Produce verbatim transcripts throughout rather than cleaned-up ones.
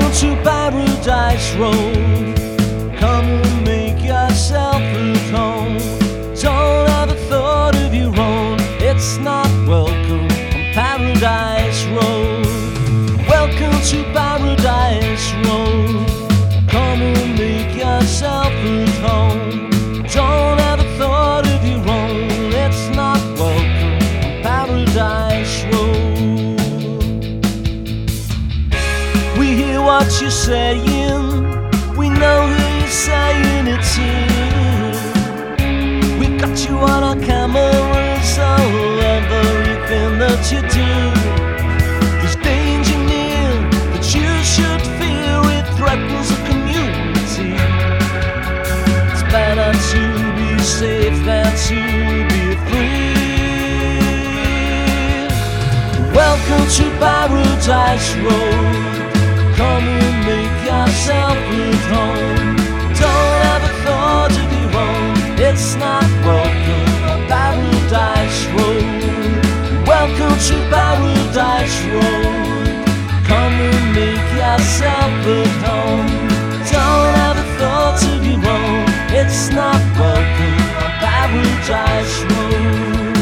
Welcome to Paradise Road. Come and make yourself at home. Don't have a thought of your own. It's not welcome on Paradise Road. Welcome to Paradise Road. Come and make yourself at home. Don't have a thought of your own. It's not welcome on Paradise Road. We hear what you're saying. We know who you're saying it to. We got you on our cameras, all everything that you do. There's danger near that you should fear. It threatens the community. It's better to be safe than to be free. Welcome to Paradise Road. Come and make yourself at home. Don't have a thought of your own. It's not welcome on Paradise Road. Welcome to Paradise Road. Come and make yourself at home. Don't have a thought of your own. It's not welcome on Paradise Road.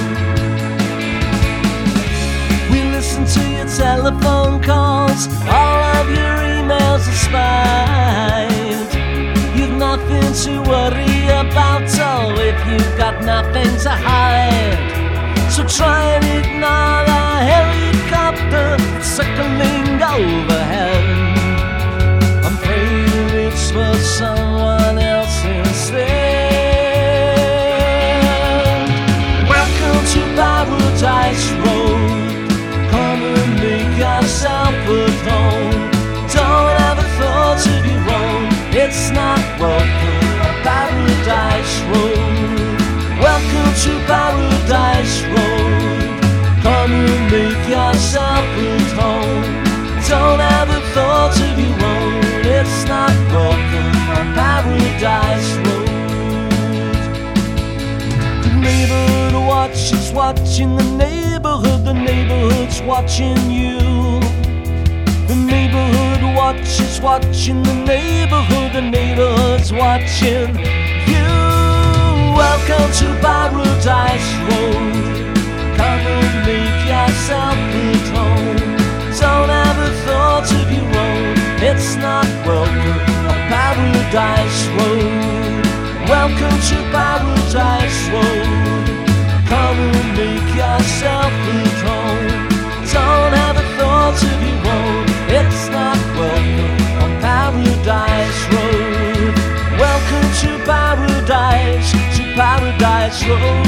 We listen to your telephone calls. All of your emails are spied. You've nothing to worry about, oh, if you've got nothing to hide. So try and ignore the helicopter that's circling overhead. I'm praying it's for someone else instead. Welcome to Paradise Road. Come and make yourself at home. Don't have a thought of your own. It's not welcome on Paradise Road. Welcome to Paradise Road. Come and make yourself at home. Don't have a thought of your own. It's not welcome on Paradise Road. The neighborhood watch is watching the neighborhood. The neighborhood's watching you. The neighborhood watch is watching the neighborhood. The neighborhood's watching you. Welcome to Paradise Road. Come and make yourself at home. Don't have a thought of your own. It's not welcome on Paradise Road. Welcome to Paradise Road. Come and make yourself at home. Don't have a thought of your own. It's not welcome on Paradise Road. Welcome to Paradise, to Paradise Road.